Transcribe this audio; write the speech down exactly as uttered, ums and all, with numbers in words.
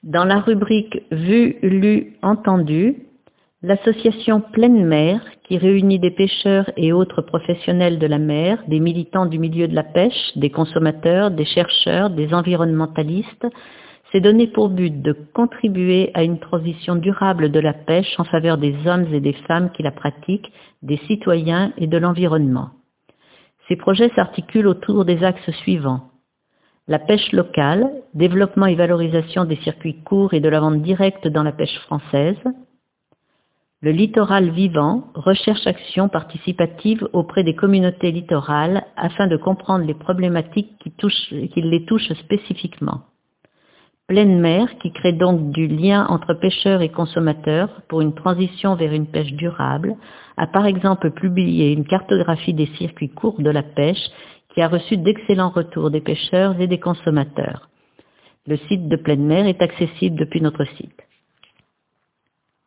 Dans la rubrique Vu, lu, entendu, l'association Pleine Mer, qui réunit des pêcheurs et autres professionnels de la mer, des militants du milieu de la pêche, des consommateurs, des chercheurs, des environnementalistes, s'est donné pour but de contribuer à une transition durable de la pêche en faveur des hommes et des femmes qui la pratiquent, des citoyens et de l'environnement. Ces projets s'articulent autour des axes suivants. La pêche locale, développement et valorisation des circuits courts et de la vente directe dans la pêche française. Le littoral vivant, recherche-action participative auprès des communautés littorales afin de comprendre les problématiques qui, touchent, qui les touchent spécifiquement. Pleine Mer, qui crée donc du lien entre pêcheurs et consommateurs pour une transition vers une pêche durable, a par exemple publié une cartographie des circuits courts de la pêche qui a reçu d'excellents retours des pêcheurs et des consommateurs. Le site de Pleine Mer est accessible depuis notre site.